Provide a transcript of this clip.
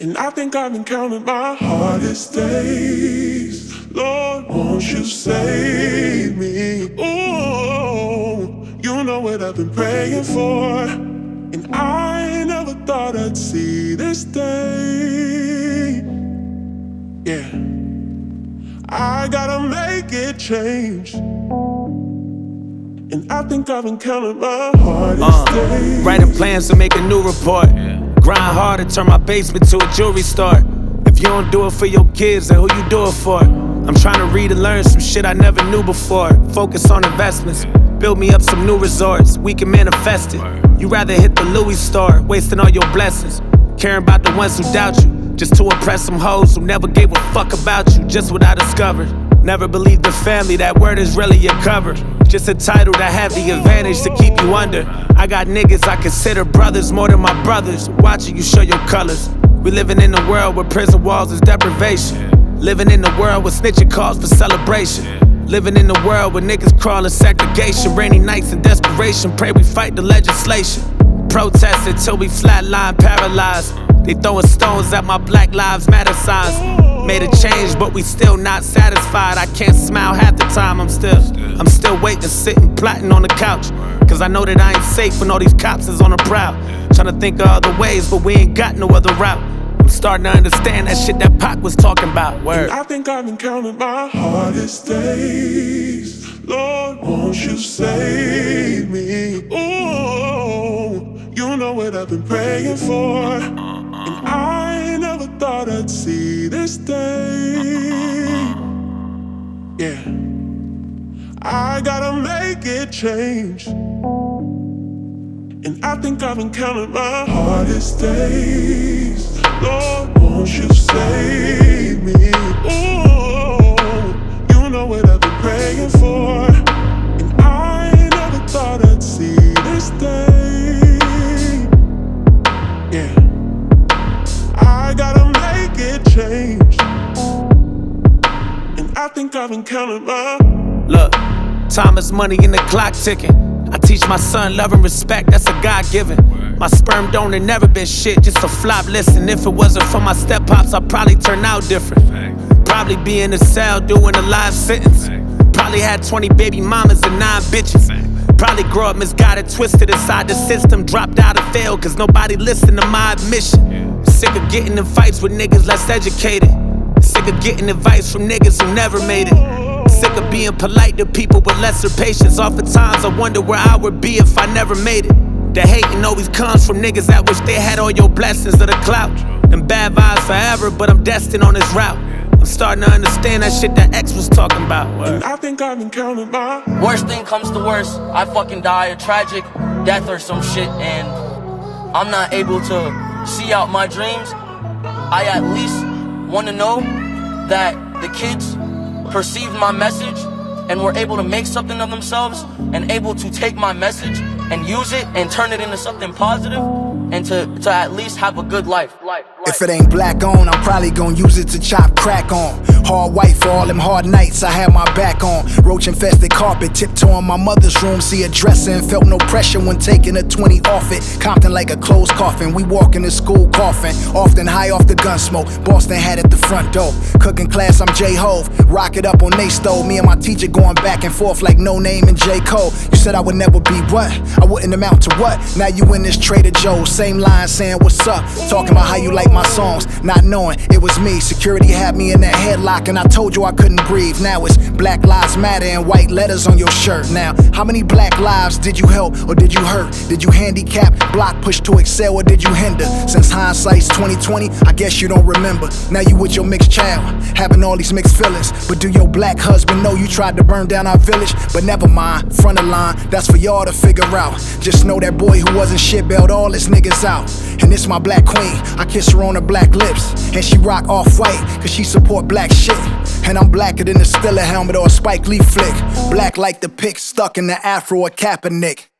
And I think I've been counting my hardest days. Lord, won't you save me? Ooh, you know what I've been praying for. And I never thought I'd see this day. Yeah, I gotta make it change. And I think I've been counting my hardest days. Writing plans to make a new report. Grind hard to turn my basement to a jewelry store. If you don't do it for your kids, then who you do it for? I'm trying to read and learn some shit I never knew before. Focus on investments, build me up some new resorts. We can manifest it. You rather hit the Louis store, wasting all your blessings. Caring about the ones who doubt you, just to impress some hoes who never gave a fuck about you. Just what I discovered. Never believed the family, that word is really your cover. Just a title that have the advantage to keep you under. I got niggas I consider brothers more than my brothers. Watching you show your colors. We living in a world where prison walls is deprivation. Living in a world with snitching calls for celebration. Living in a world where niggas crawling segregation. Rainy nights in desperation, pray we fight the legislation. Protesting till we flatline paralyzed. They throwing stones at my Black Lives Matter signs. Made a change, but we still not satisfied. I can't smile half the time, I'm still waiting, sitting, plotting on the couch. Cause I know that I ain't safe when all these cops is on the prowl. Tryna think of other ways, but we ain't got no other route. I'm starting to understand that shit that Pac was talking about. Word. And I think I've been counting my hardest days. Lord, won't you save me? Ooh, you know what I've been praying for. And I never thought I'd see this day. Yeah, I gotta make it change. And I think I've been counting my hardest days. Lord, won't you save me? Ooh, you know what I've been praying for. And I never thought I'd see this day. Yeah, I gotta make it change. And I think I've been counting my. Look, time is money and the clock ticking. I teach my son love and respect, that's a God-given. My sperm donor never been shit, just a flop. Listen, if it wasn't for my step-pops, I'd probably turn out different. Probably be in a cell doing a life sentence. Probably had 20 baby mamas and 9 bitches. Probably grow up misguided, twisted inside the system. Dropped out and failed cause nobody listened to my admission. Sick of getting in fights with niggas less educated. Sick of getting advice from niggas who never made it. Sick of being polite to people with lesser patience. Oftentimes I wonder where I would be if I never made it. The hating always comes from niggas that wish they had all your blessings of the clout. And bad vibes forever, but I'm destined on this route. I'm starting to understand that shit that X was talking about. And I think I've been counting my. Worst thing comes to worst, I fucking die a tragic death or some shit, and I'm not able to see out my dreams. I at least want to know that the kids perceived my message and were able to make something of themselves and able to take my message and use it and turn it into something positive and to at least have a good life. If it ain't black on, I'm probably gon' use it to chop crack on. Hard white for all them hard nights I had my back on. Roach infested carpet, tiptoeing my mother's room. See a dresser and felt no pressure when taking a 20 off it. Compton like a closed coffin, we walking to school coughing. Often high off the gun smoke, Boston had at the front door. Cooking class, I'm J-Hove, rock it up on they stove. Me and my teacher going back and forth like No Name and J. Cole. You said I would never be what? I wouldn't amount to what? Now you in this Trader Joe's, same line saying what's up. Talking about how you like my songs, not knowing it was me. Security had me in that headlock and I told you I couldn't breathe. Now it's Black Lives Matter and white letters on your shirt. Now, how many black lives did you help or did you hurt? Did you handicap, block, push to excel, or did you hinder? Since hindsight's 2020, I guess you don't remember. Now you with your mixed child, having all these mixed feelings. But do your black husband know you tried to burn down our village? But never mind, front of line, that's for y'all to figure out. Just know that boy who wasn't shit bailed all his niggas out. And it's my black queen, I kiss her on her black lips. And she rock off-white, cause she support black shit. And I'm blacker than the Stiller helmet or a Spike Lee flick. Black like the pick stuck in the afro of Kaepernick.